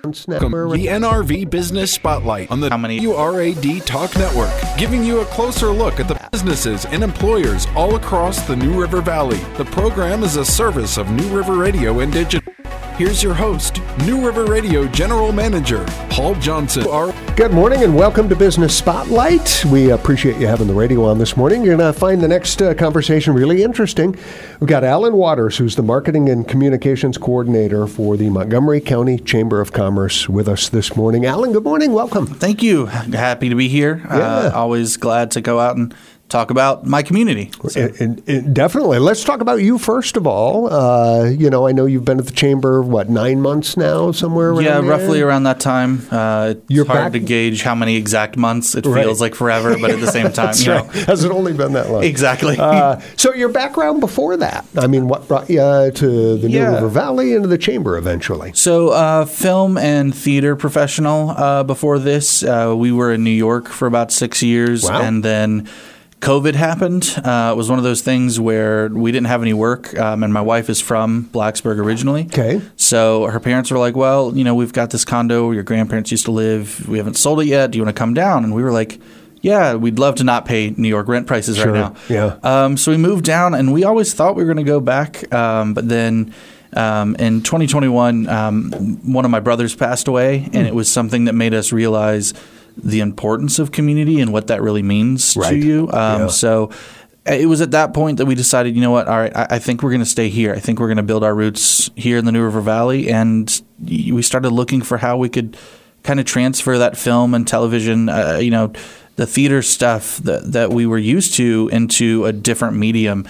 Welcome to the NRV Business Spotlight on the WRAD Talk Network, giving you a closer look at the businesses and employers all across the New River Valley. The program is a service of New River Radio and Digital. Here's your host, New River Radio General Manager, Paul Johnson. Good morning and welcome to Business Spotlight. We appreciate you having the radio on this morning. You're going to find the next conversation really interesting. We've got Alan Waters, who's the Marketing and Communications Coordinator for the Montgomery County Chamber of Commerce, with us this morning. Alan, good morning. Welcome. Thank you. Happy to be here. Always glad to go out and talk about my community. So. Definitely. Let's talk about you first of all. I know you've been at the Chamber, 9 months now, somewhere around there? Roughly around that time. It's hard to gauge how many exact months. It feels like forever, but at the same time, That's right. Has it only been that long? Exactly. So your background before that, what brought you to the New River Valley and to the Chamber eventually? So film and theater professional before this. We were in New York for about 6 years. Wow. And then COVID happened. It was one of those things where we didn't have any work, and my wife is from Blacksburg originally. Okay. So her parents were like, well, we've got this condo where your grandparents used to live. We haven't sold it yet. Do you want to come down? And we were like, yeah, we'd love to not pay New York rent prices right now. Yeah. So we moved down, and we always thought we were going to go back. But then in 2021, one of my brothers passed away, and it was something that made us realize the importance of community and what that really means to you. So it was at that point that we decided, you know what, all right, I think we're going to stay here. I think we're going to build our roots here in the New River Valley. And we started looking for how we could kind of transfer that film and television, the theater stuff that we were used to into a different medium.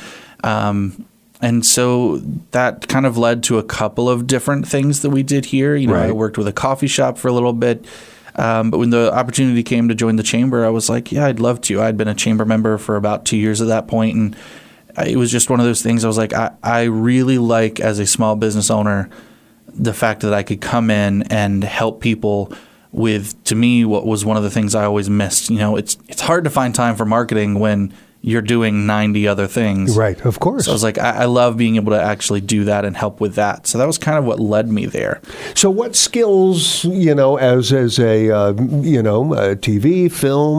And so that kind of led to a couple of different things that we did here. I worked with a coffee shop for a little bit. But when the opportunity came to join the Chamber, I was like, yeah, I'd love to. I'd been a Chamber member for about 2 years at that point, and it was just one of those things. I was like, I really like, as a small business owner, the fact that I could come in and help people with, to me, what was one of the things I always missed. It's hard to find time for marketing when you're doing 90 other things. Right, of course. So I was like, I love being able to actually do that and help with that. So that was kind of what led me there. So what skills, as a TV,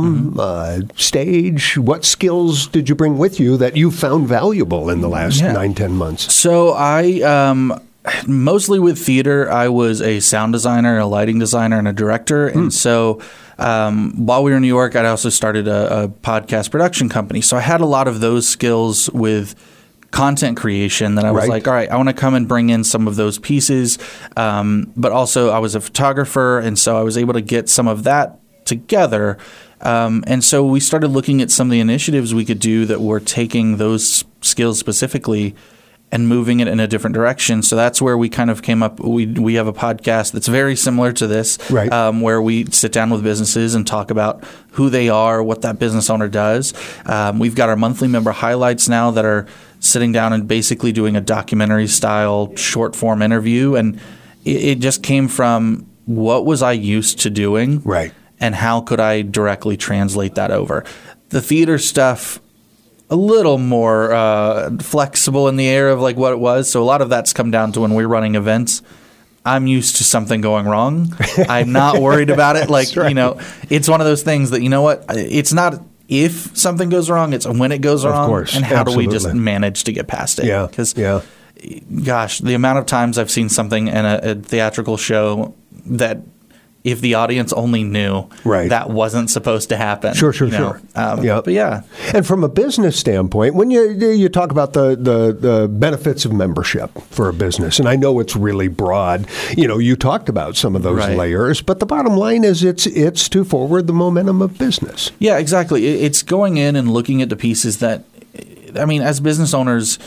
film, stage, what skills did you bring with you that you found valuable in the last 9-10 months? So I mostly with theater, I was a sound designer, a lighting designer, and a director. And so while we were in New York, I'd also started a podcast production company. So I had a lot of those skills with content creation that I was like, all right, I want to come and bring in some of those pieces. But also I was a photographer, and so I was able to get some of that together. And so we started looking at some of the initiatives we could do that were taking those skills specifically and moving it in a different direction. So that's where we kind of came up. We have a podcast that's very similar to this, where we sit down with businesses and talk about who they are, what that business owner does. We've got our monthly member highlights now that are sitting down and basically doing a documentary-style short-form interview. And it just came from what was I used to doing, and how could I directly translate that over. The theater stuff, a little more flexible in the air of like what it was. So a lot of that's come down to when we're running events. I'm used to something going wrong. I'm not worried about it. Like, it's one of those things that, it's not if something goes wrong, it's when it goes wrong. Of course. And how do we just manage to get past it? Yeah. Because, gosh, the amount of times I've seen something in a theatrical show that if the audience only knew that wasn't supposed to happen. Sure. But yeah. And from a business standpoint, when you talk about the benefits of membership for a business, and I know it's really broad, you talked about some of those layers, but the bottom line is it's to forward the momentum of business. Yeah, exactly. It's going in and looking at the pieces that, as business owners,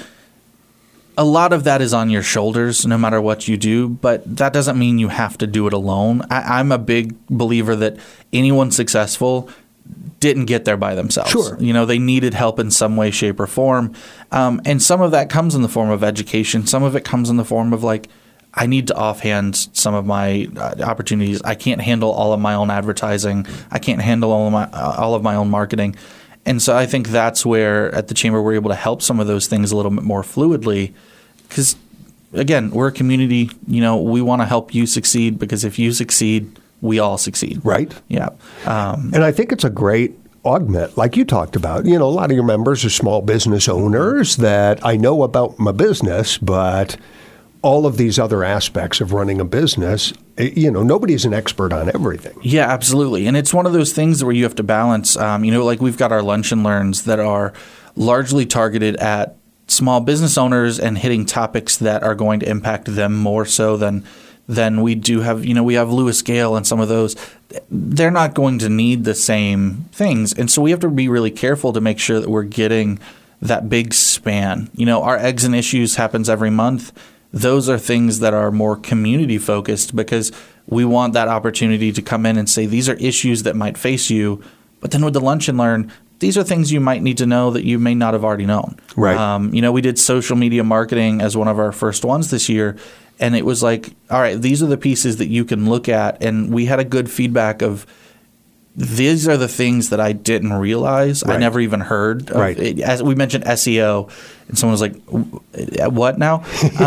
a lot of that is on your shoulders no matter what you do, but that doesn't mean you have to do it alone. I'm a big believer that anyone successful didn't get there by themselves. Sure. They needed help in some way, shape, or form. And some of that comes in the form of education. Some of it comes in the form of I need to offhand some of my opportunities. I can't handle all of my own advertising. I can't handle all of my own marketing. And so I think that's where at the Chamber we're able to help some of those things a little bit more fluidly, because again, we're a community. We want to help you succeed, because if you succeed, we all succeed. Right. Yeah. And I think it's a great augment, like you talked about. A lot of your members are small business owners that I know about my business, but all of these other aspects of running a business, nobody's an expert on everything. Yeah, absolutely. And it's one of those things where you have to balance, like we've got our Lunch and Learns that are largely targeted at small business owners and hitting topics that are going to impact them more so than we do have. We have Lewis Gale and some of those. They're not going to need the same things. And so we have to be really careful to make sure that we're getting that big span. Our Eggs and Issues happens every month. Those are things that are more community focused, because we want that opportunity to come in and say, these are issues that might face you. But then with the Lunch and Learn, these are things you might need to know that you may not have already known. Right. We did social media marketing as one of our first ones this year. And it was like, all right, these are the pieces that you can look at. And we had a good feedback of, these are the things that I didn't realize. Right. I never even heard of. Right. As we mentioned SEO, and someone was like, what now?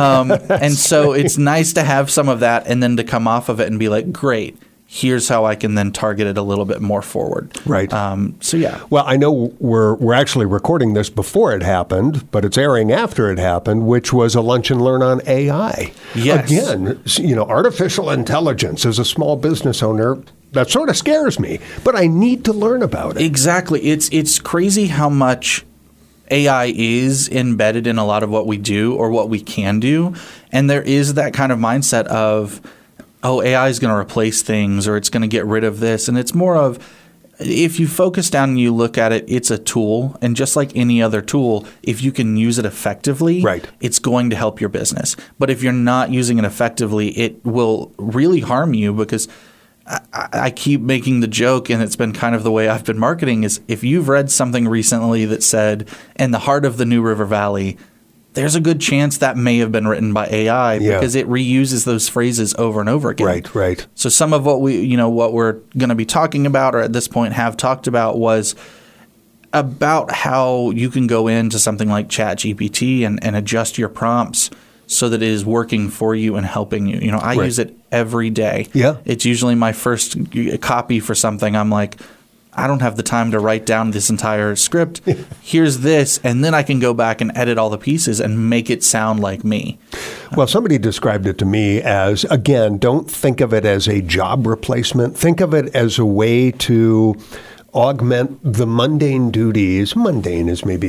And so it's nice to have some of that, and then to come off of it and be like, great, here's how I can then target it a little bit more forward. Right. So yeah. Well, I know we're actually recording this before it happened, but it's airing after it happened, which was a Lunch and Learn on AI. Yes. Again, artificial intelligence as a small business owner, that sort of scares me, but I need to learn about it. Exactly. It's crazy how much AI is embedded in a lot of what we do or what we can do. And there is that kind of mindset of, AI is going to replace things, or it's going to get rid of this. And it's more of, if you focus down and you look at it, it's a tool. And just like any other tool, if you can use it effectively, right, it's going to help your business. But if you're not using it effectively, it will really harm you, because I keep making the joke, and it's been kind of the way I've been marketing, is if you've read something recently that said, in the heart of the New River Valley, there's a good chance that may have been written by AI, because it reuses those phrases over and over again. Right, right. So some of what what we're going to be talking about, or at this point have talked about, was about how you can go into something like ChatGPT and adjust your prompts so that it is working for you and helping you. I use it every day. Yeah. It's usually my first copy for something. I'm like, I don't have the time to write down this entire script. Here's this, and then I can go back and edit all the pieces and make it sound like me. Well, somebody described it to me as, again, don't think of it as a job replacement. Think of it as a way to augment the mundane duties. Mundane is maybe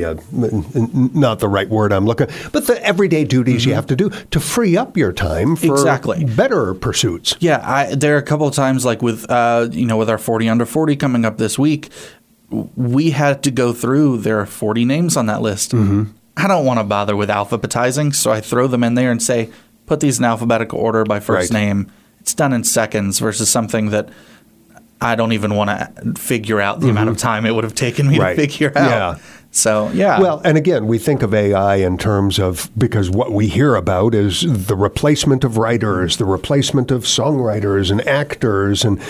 not the right word I'm looking, but the everyday duties you have to do to free up your time for better pursuits. Yeah, there are a couple of times, like with with our 40 Under 40 coming up this week, we had to go through, there are 40 names on that list. Mm-hmm. I don't want to bother with alphabetizing, so I throw them in there and say, put these in alphabetical order by first name. It's done in seconds, versus something that I don't even want to figure out the amount of time it would have taken me to figure out. Yeah. So, yeah. Well, and again, we think of AI in terms of, because what we hear about is the replacement of writers, the replacement of songwriters and actors, and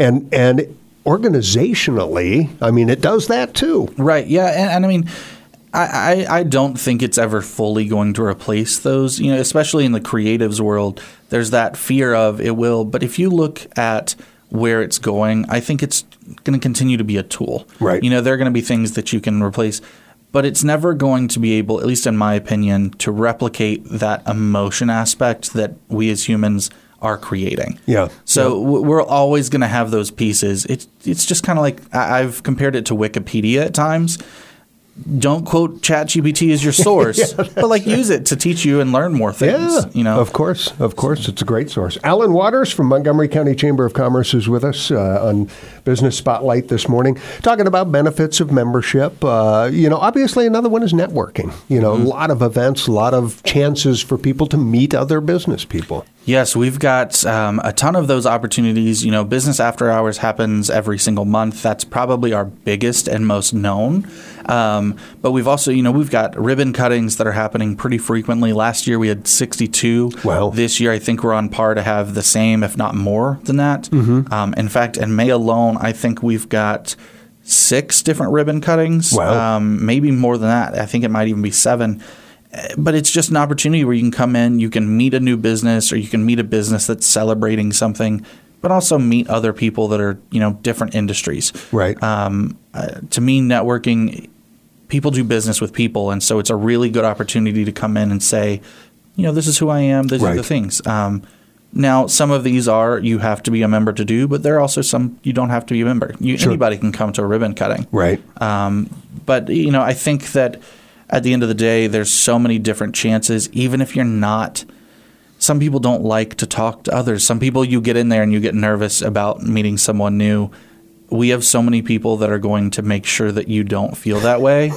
organizationally, I mean, it does that too. Right. Yeah. And I mean, I don't think it's ever fully going to replace those, especially in the creatives world. There's that fear of it will. But if you look at where it's going, I think it's going to continue to be a tool. Right. There are going to be things that you can replace, but it's never going to be able, at least in my opinion, to replicate that emotion aspect that we as humans are creating. Yeah. So we're always going to have those pieces. It's just kind of like, I've compared it to Wikipedia at times. Don't quote ChatGPT as your source, but use it to teach you and learn more things. Yeah, of course. It's a great source. Alan Waters from Montgomery County Chamber of Commerce is with us on Business Spotlight this morning, talking about benefits of membership. Obviously another one is networking. A lot of events, a lot of chances for people to meet other business people. Yes, we've got a ton of those opportunities. Business After Hours happens every single month. That's probably our biggest and most known. But we've also, we've got ribbon cuttings that are happening pretty frequently. Last year we had 62. Wow. This year I think we're on par to have the same, if not more than that. Mm-hmm. In fact, in May alone, I think we've got 6 different ribbon cuttings. Wow. Maybe more than that. I think it might even be 7. But it's just an opportunity where you can come in, you can meet a new business, or you can meet a business that's celebrating something, but also meet other people that are, different industries. Right. To me, networking, people do business with people. And so it's a really good opportunity to come in and say, this is who I am. These are the things. Now, some of these you have to be a member to do, but there are also some you don't have to be a member. Anybody can come to a ribbon cutting. Right. But, I think that at the end of the day, there's so many different chances, even if you're not. Some people don't like to talk to others. Some people, you get in there and you get nervous about meeting someone new. We have so many people that are going to make sure that you don't feel that way.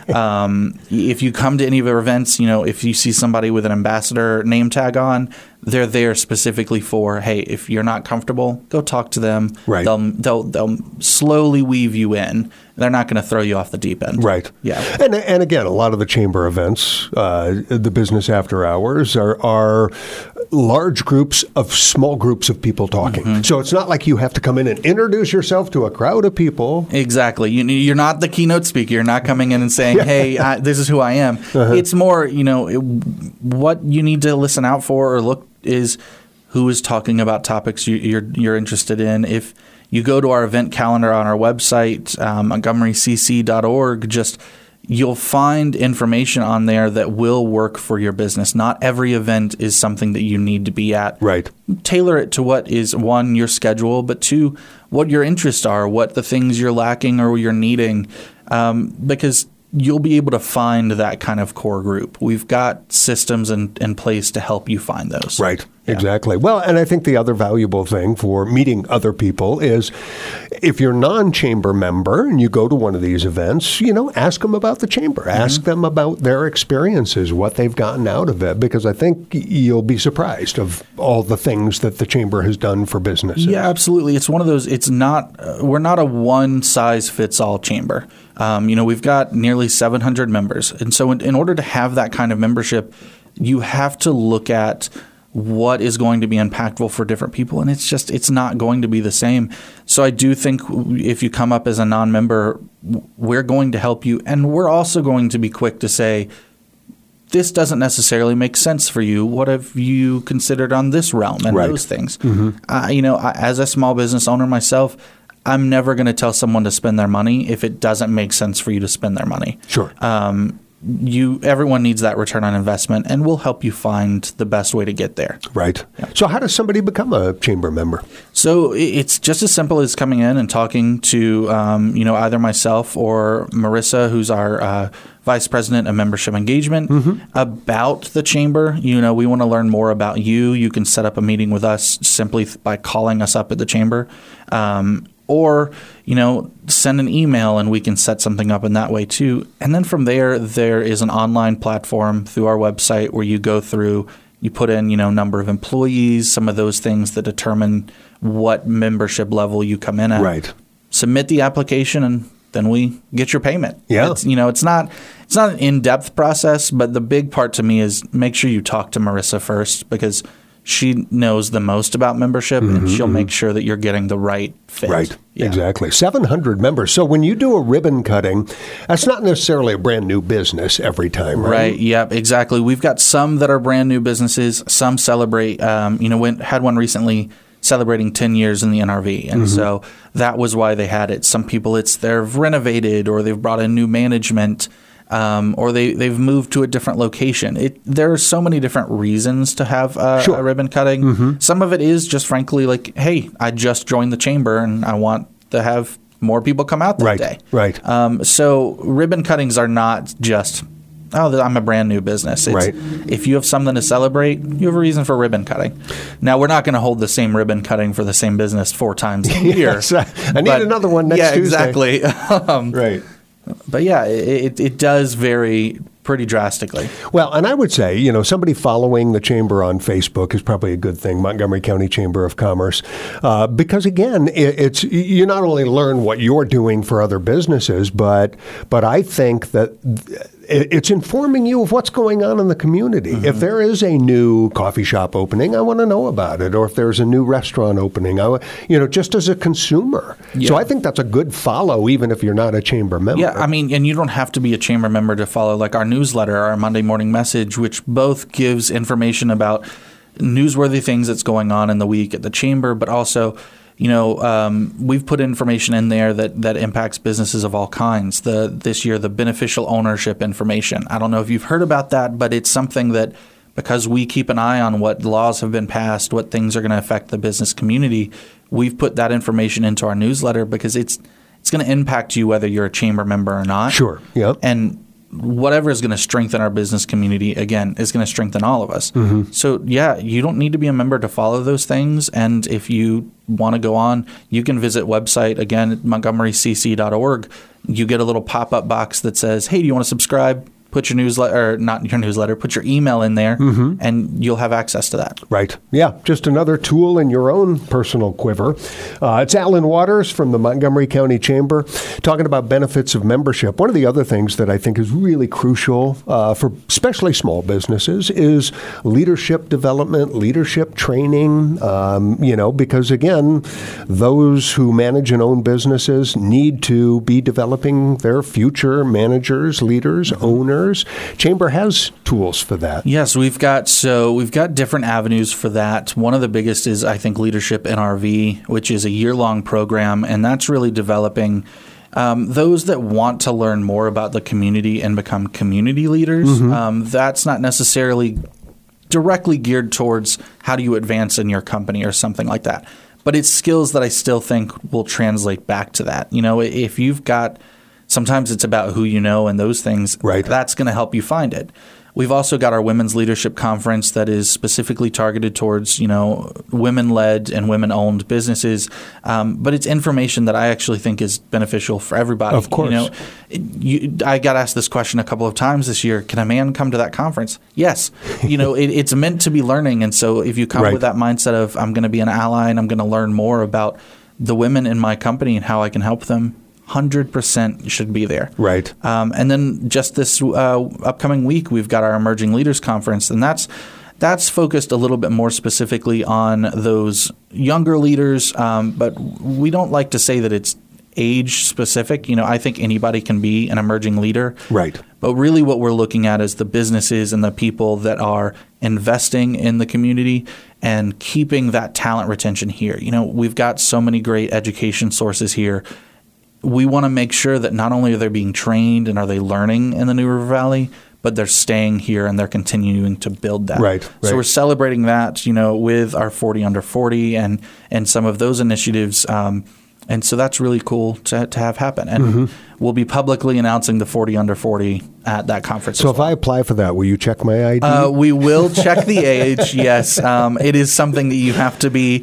If you come to any of our events, if you see somebody with an ambassador name tag on, they're there specifically for, hey, if you're not comfortable, go talk to them. Right. They'll slowly weave you in. They're not going to throw you off the deep end. Right. Yeah. And again, a lot of the chamber events, the business after hours, are large groups of small groups of people talking. Mm-hmm. So it's not like you have to come in and introduce yourself to a crowd of people. Exactly. You're not the keynote speaker. You're not coming in and saying, hey, this is who I am. Uh-huh. It's more, what you need to listen out for or look is who is talking about topics you're interested in. If you go to our event calendar on our website, montgomerycc.org, you'll find information on there that will work for your business. Not every event is something that you need to be at. Right. Tailor it to what is, one, your schedule, but two, what your interests are, what the things you're lacking or you're needing, because you'll be able to find that kind of core group. We've got systems in place to help you find those. Right. Yeah. Exactly. Well, and I think the other valuable thing for meeting other people is if you're a non-chamber member and you go to one of these events, ask them about the chamber. Mm-hmm. Ask them about their experiences, what they've gotten out of it, because I think you'll be surprised of all the things that the chamber has done for businesses. Yeah, absolutely. It's one of those, we're not a one-size-fits-all chamber. We've got nearly 700 members. And so in order to have that kind of membership, you have to look at what is going to be impactful for different people. And it's not going to be the same. So I do think if you come up as a non-member, we're going to help you. And we're also going to be quick to say, this doesn't necessarily make sense for you. What have you considered on this realm and those things? Mm-hmm. As a small business owner myself, I'm never going to tell someone to spend their money if it doesn't make sense for you to spend their money. Sure. Everyone needs that return on investment, and we'll help you find the best way to get there. Right. Yeah. So how does somebody become a chamber member? So it's just as simple as coming in and talking to either myself or Marissa, who's our Vice President of Membership Engagement, mm-hmm. about the chamber. We want to learn more about you. You can set up a meeting with us simply by calling us up at the chamber. Or, send an email and we can set something up in that way too. And then from there is an online platform through our website where you go through, you put in, number of employees, some of those things that determine what membership level you come in at. Right. Submit the application and then we get your payment. Yeah. It's not an in-depth process, but the big part to me is make sure you talk to Marissa first, because she knows the most about membership, and she'll make sure that you're getting the right fit. Right, yeah. Exactly. 700 members. So when you do a ribbon cutting, that's not necessarily a brand new business every time, right? Right, yep, exactly. We've got some that are brand new businesses. Some celebrate, had one recently celebrating 10 years in the NRV, and so that was why they had it. Some people, they've renovated or they've brought in new management. Or they've moved to a different location. There are so many different reasons to have a ribbon cutting. Mm-hmm. Some of it is just frankly like, hey, I just joined the chamber and I want to have more people come out that day. Right. So ribbon cuttings are not just, I'm a brand new business. If you have something to celebrate, you have a reason for ribbon cutting. Now, we're not going to hold the same ribbon cutting for the same business 4 times a year. Yes, I need another one next Tuesday. Exactly. Right. But yeah, it does vary pretty drastically. Well, and I would say, somebody following the chamber on Facebook is probably a good thing, Montgomery County Chamber of Commerce, because again, it's you not only learn what you're doing for other businesses, but I think that it's informing you of what's going on in the community. Mm-hmm. If there is a new coffee shop opening, I want to know about it. Or if there's a new restaurant opening, just as a consumer. Yeah. So I think that's a good follow, even if you're not a chamber member. Yeah, I mean, and you don't have to be a chamber member to follow like our newsletter, our Monday Morning Message, which both gives information about newsworthy things that's going on in the week at the chamber, but also, we've put information in there that impacts businesses of all kinds. This year, the beneficial ownership information. I don't know if you've heard about that, but it's something that, because we keep an eye on what laws have been passed, what things are going to affect the business community, we've put that information into our newsletter because it's going to impact you whether you're a chamber member or not. Sure. Yep. And whatever is going to strengthen our business community, again, is going to strengthen all of us. Mm-hmm. So, yeah, you don't need to be a member to follow those things. And if you want to go on, you can visit website, again, montgomerycc.org. You get a little pop-up box that says, hey, do you want to subscribe? Put your newsletter, or not your newsletter, put your email in there, and you'll have access to that. Right. Yeah, just another tool in your own personal quiver. It's Alan Waters from the Montgomery County Chamber talking about benefits of membership. One of the other things that I think is really crucial for especially small businesses is leadership development, leadership training, because, again, those who manage and own businesses need to be developing their future managers, leaders, owners. Chamber has tools for that. Yes, we've got different avenues for that. One of the biggest is, I think, Leadership NRV, which is a year-long program, and that's really developing those that want to learn more about the community and become community leaders. Mm-hmm. That's not necessarily directly geared towards how do you advance in your company or something like that, but it's skills that I still think will translate back to that. If you've got sometimes it's about who you know and those things. Right. That's going to help you find it. We've also got our Women's Leadership Conference that is specifically targeted towards, women-led and women-owned businesses. But it's information that I actually think is beneficial for everybody. Of course. I got asked this question a couple of times this year. Can a man come to that conference? Yes. It's meant to be learning. And so if you come with that mindset of I'm going to be an ally and I'm going to learn more about the women in my company and how I can help them, 100% should be there. Right. And then just this upcoming week, we've got our Emerging Leaders Conference, and that's focused a little bit more specifically on those younger leaders, but we don't like to say that it's age specific. I think anybody can be an emerging leader. Right. But really what we're looking at is the businesses and the people that are investing in the community and keeping that talent retention here. We've got so many great education sources here. We want to make sure that not only are they being trained and are they learning in the New River Valley, but they're staying here and they're continuing to build that. Right. So we're celebrating that, with our 40 Under 40 and some of those initiatives. And so that's really cool to have happen. And we'll be publicly announcing the 40 Under 40 at that conference. So if I apply for that, will you check my ID? We will check the age, yes. It is something that you have to be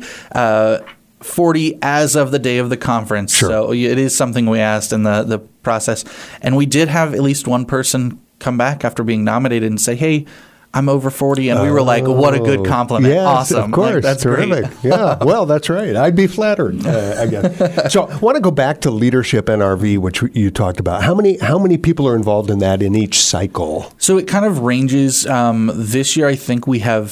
40 as of the day of the conference. Sure. So it is something we asked in the process. And we did have at least one person come back after being nominated and say, hey, I'm over 40. And we were like, what a good compliment. Yes, awesome. Of course. That's terrific. Great. Yeah. Well, that's right. I'd be flattered again. So I want to go back to Leadership NRV, which you talked about. How many people are involved in that in each cycle? So it kind of ranges. This year, I think we have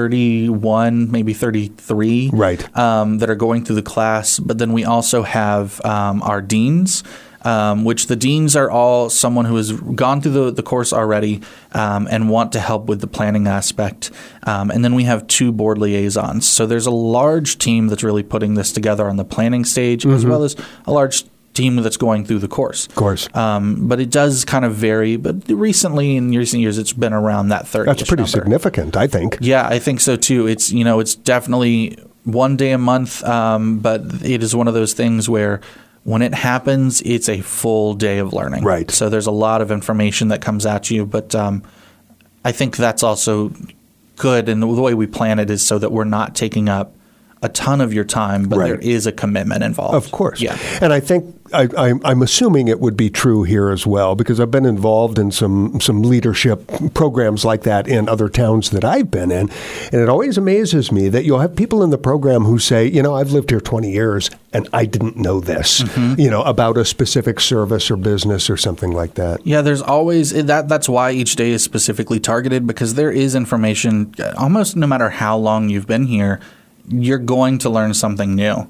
31, maybe 33 that are going through the class. But then we also have our deans, which the deans are all someone who has gone through the course already and want to help with the planning aspect. And then we have 2 board liaisons. So there's a large team that's really putting this together on the planning stage, as well as a large team that's going through the course. Of course. But it does kind of vary. But recently, in recent years, it's been around that 30. That's pretty significant, I think. Yeah, I think so too. It's it's definitely one day a month, but it is one of those things where when it happens, it's a full day of learning. Right. So there's a lot of information that comes at you, but I think that's also good. And the way we plan it is so that we're not taking up a ton of your time, but there is a commitment involved. Of course. Yeah. And I think I'm assuming it would be true here as well, because I've been involved in some leadership programs like that in other towns that I've been in. And it always amazes me that you'll have people in the program who say, I've lived here 20 years and I didn't know this, about a specific service or business or something like that. Yeah, there's always that's why each day is specifically targeted, because there is information almost no matter how long you've been here. You're going to learn something new.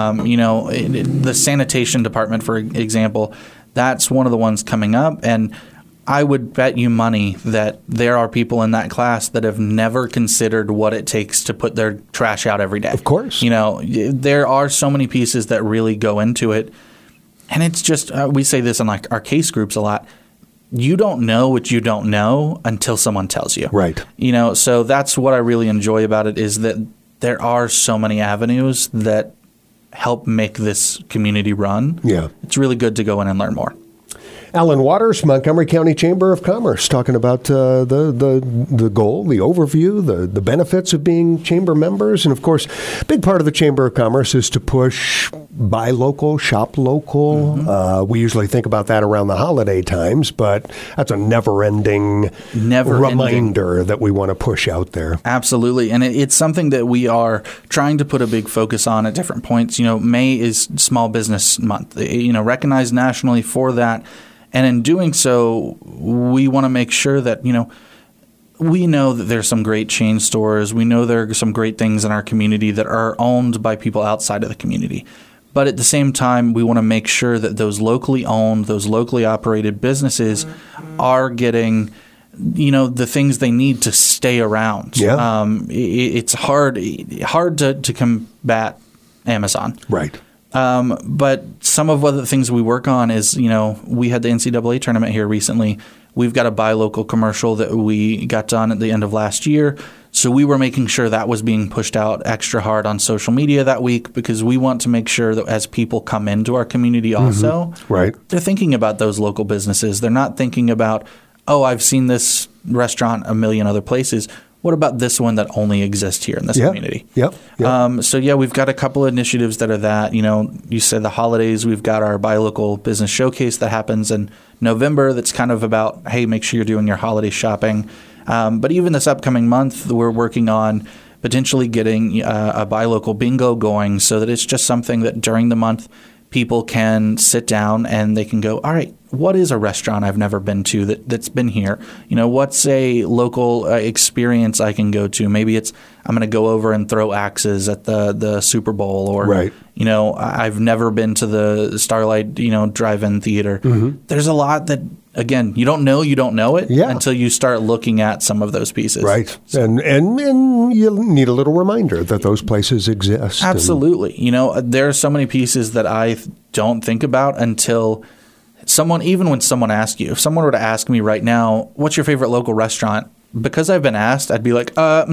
The sanitation department, for example, that's one of the ones coming up. And I would bet you money that there are people in that class that have never considered what it takes to put their trash out every day. Of course. There are so many pieces that really go into it. And it's just, we say this in like our case groups a lot. You don't know what you don't know until someone tells you. Right. So that's what I really enjoy about it, is that there are so many avenues that help make this community run. Yeah. It's really good to go in and learn more. Alan Waters, Montgomery County Chamber of Commerce, talking about the goal, the overview, the benefits of being chamber members. And, of course, a big part of the Chamber of Commerce is to push buy local, shop local. Mm-hmm. We usually think about that around the holiday times, but that's a never-ending reminder that we want to push out there. Absolutely. And it's something that we are trying to put a big focus on at different points. May is Small Business Month, recognized nationally for that. And in doing so, we want to make sure that, we know that there's some great chain stores. We know there are some great things in our community that are owned by people outside of the community. But at the same time, we want to make sure that those locally owned, those locally operated businesses are getting, the things they need to stay around. Yeah. It's hard to combat Amazon. Right. But some of the things we work on is, we had the NCAA tournament here recently. We've got a buy local commercial that we got done at the end of last year. So we were making sure that was being pushed out extra hard on social media that week, because we want to make sure that as people come into our community also, right, they're thinking about those local businesses. They're not thinking about, I've seen this restaurant a million other places. What about this one that only exists here in this community? Yep. We've got a couple of initiatives that are that. You said the holidays. We've got our Buy Local Business Showcase that happens in November. That's kind of about, hey, make sure you're doing your holiday shopping. But even this upcoming month, we're working on potentially getting a Buy Local bingo going, so that it's just something that during the month people can sit down and they can go, all right, what is a restaurant I've never been to that's been here? What's a local experience I can go to? Maybe it's I'm going to go over and throw axes at the Super Bowl, or right. I've never been to the Starlight drive-in theater. Mm-hmm. There's a lot that, again, you don't know it until you start looking at some of those pieces. Right. So. And you need a little reminder that those places exist. Absolutely. There are so many pieces that I don't think about until even when someone asks you. If someone were to ask me right now, what's your favorite local restaurant? Because I've been asked, I'd be like,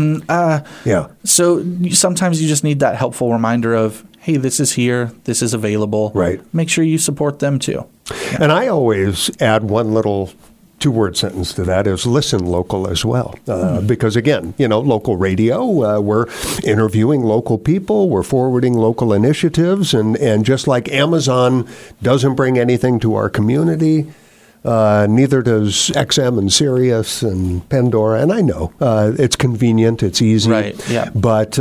Yeah. So sometimes you just need that helpful reminder of, hey, this is here, this is available. Right. Make sure you support them too. Yeah. And I always add one little 2-word sentence to that is listen local as well. Because again, local radio, we're interviewing local people, we're forwarding local initiatives, and just like Amazon doesn't bring anything to our community, neither does XM and Sirius and Pandora. And I know it's convenient, it's easy, right? Yeah. But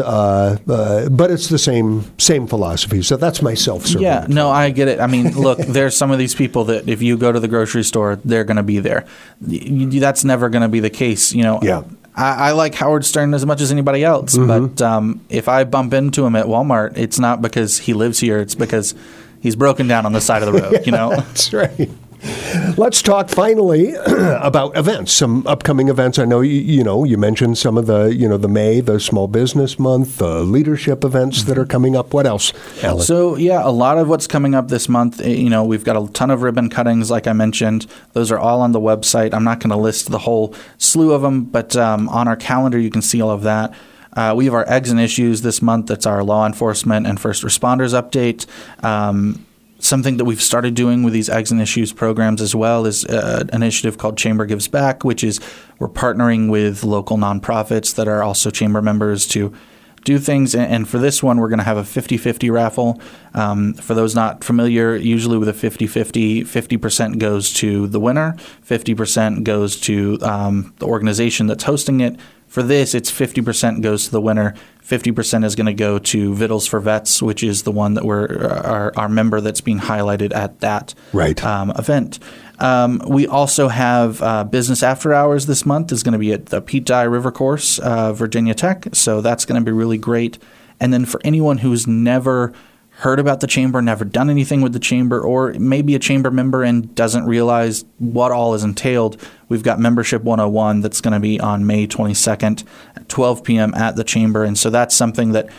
it's the same philosophy. So that's my self-serving. Yeah. No, I get it. I mean, look, there's some of these people that if you go to the grocery store, they're going to be there. That's never going to be the case. Yeah. I like Howard Stern as much as anybody else, but if I bump into him at Walmart, it's not because he lives here. It's because he's broken down on the side of the road. That's right. Let's talk finally about events, some upcoming events. I know you mentioned some of the May, the Small Business Month, the leadership events that are coming up. What else, Alan? So a lot of what's coming up this month. We've got a ton of ribbon cuttings, like I mentioned. Those are all on the website. I'm not going to list the whole slew of them, but on our calendar you can see all of that. We have our Eggs and Issues this month. That's our law enforcement and first responders update. Something that we've started doing with these Eggs and Issues programs as well is an initiative called Chamber Gives Back, which is we're partnering with local nonprofits that are also chamber members to do things. And for this one, we're going to have a 50-50 raffle. For those not familiar, usually with a 50-50, 50% goes to the winner, 50% goes to the organization that's hosting it. For this, it's 50% goes to the winner, 50% is going to go to Vittles for Vets, which is the one that our member that's being highlighted at that event. We also have Business After Hours this month is going to be at the Pete Dye River Course, Virginia Tech. So that's going to be really great. And then for anyone who's never heard about the chamber, never done anything with the chamber, or maybe a chamber member and doesn't realize what all is entailed, we've got Membership 101 that's going to be on May 22nd at 12 p.m. at the chamber. And so that's something that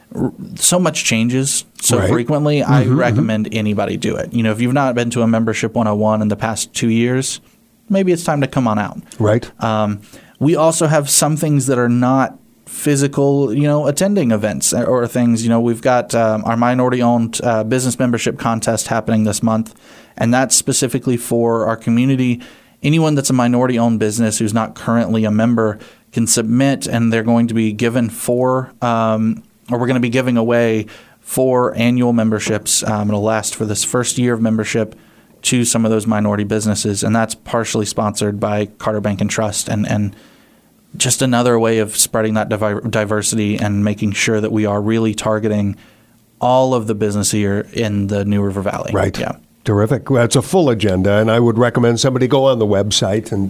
so much changes so frequently. I recommend anybody do it. If you've not been to a Membership 101 in the past 2 years, maybe it's time to come on out. Right. We also have some things that are not physical, attending events or things. We've got our minority-owned business membership contest happening this month, and that's specifically for our community. Anyone that's a minority-owned business who's not currently a member can submit, and they're going to be given we're going to be giving away 4 annual memberships. It'll last for this first year of membership to some of those minority businesses, and that's partially sponsored by Carter Bank and Trust, and just another way of spreading that diversity and making sure that we are really targeting all of the business here in the New River Valley. Right. Yeah. Terrific. Well, it's a full agenda, and I would recommend somebody go on the website and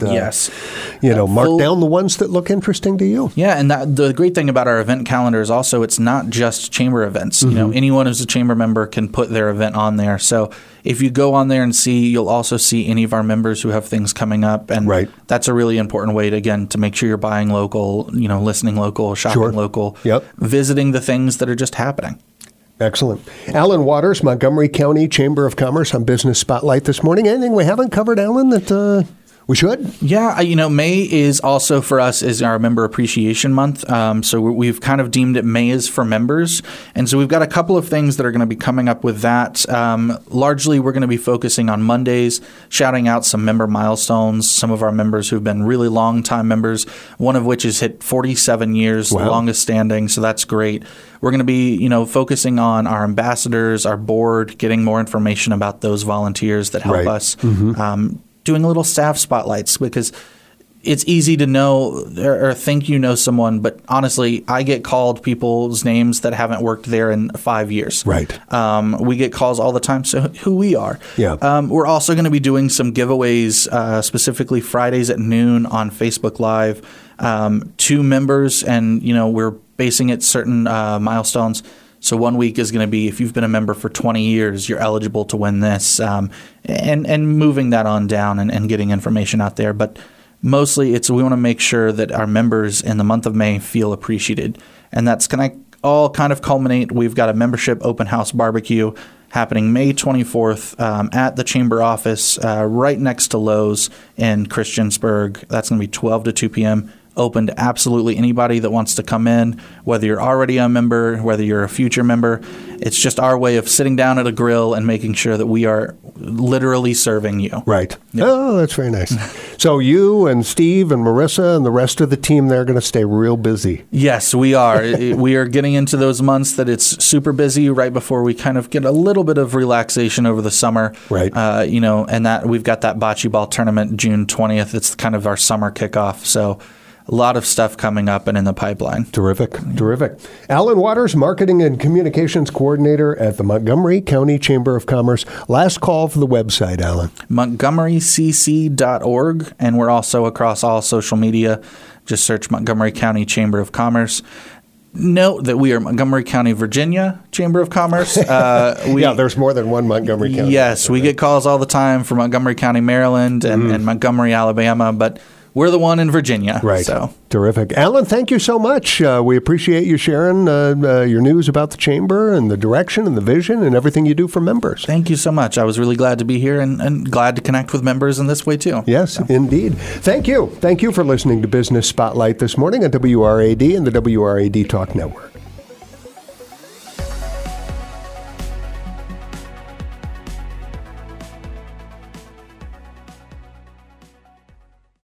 mark down the ones that look interesting to you. Yeah, and the great thing about our event calendar is also it's not just chamber events. Anyone who's a chamber member can put their event on there. So if you go on there and see, you'll also see any of our members who have things coming up, and that's a really important way to make sure you're buying local, listening local, shopping local, visiting the things that are just happening. Excellent. Alan Waters, Montgomery County Chamber of Commerce on Business Spotlight this morning. Anything we haven't covered, Alan, that we should? Yeah, May is also for us is our Member Appreciation Month. So we've kind of deemed it May is for members. And so we've got a couple of things that are going to be coming up with that. Largely, we're going to be focusing on Mondays, shouting out some member milestones, some of our members who've been really long-time members, one of which has hit 47 years, the longest standing. So that's great. We're going to be, focusing on our ambassadors, our board, getting more information about those volunteers that help us, doing little staff spotlights, because it's easy to know or think you know someone, but honestly, I get called people's names that haven't worked there in 5 years. Right. We get calls all the time, so who we are. Yeah. We're also going to be doing some giveaways, specifically Fridays at noon on Facebook Live, to members, and, we're basing it certain milestones. So 1 week is going to be if you've been a member for 20 years, you're eligible to win this, and moving that on down and getting information out there. But mostly we want to make sure that our members in the month of May feel appreciated. And that's going to all kind of culminate. We've got a membership open house barbecue happening May 24th at the chamber office right next to Lowe's in Christiansburg. That's going to be 12 to 2 p.m. Open to absolutely anybody that wants to come in, whether you're already a member, whether you're a future member. It's just our way of sitting down at a grill and making sure that we are literally serving you. Right. Yep. Oh, that's very nice. So you and Steve and Marissa and the rest of the team, they're going to stay real busy. Yes, we are. We are getting into those months that it's super busy right before we kind of get a little bit of relaxation over the summer. Right. And that we've got that bocce ball tournament June 20th. It's kind of our summer kickoff. So a lot of stuff coming up and in the pipeline. Terrific. Terrific. Alan Waters, Marketing and Communications Coordinator at the Montgomery County Chamber of Commerce. Last call for the website, Alan. MontgomeryCC.org. And we're also across all social media. Just search Montgomery County Chamber of Commerce. Note that we are Montgomery County, Virginia Chamber of Commerce. There's more than one Montgomery County. Yes, we get calls all the time from Montgomery County, Maryland, and Montgomery, Alabama. But we're the one in Virginia. Right. So. Terrific. Alan, thank you so much. We appreciate you sharing your news about the Chamber and the direction and the vision and everything you do for members. Thank you so much. I was really glad to be here and glad to connect with members in this way, too. Yes, indeed. Thank you. Thank you for listening to Business Spotlight this morning on WRAD and the WRAD Talk Network.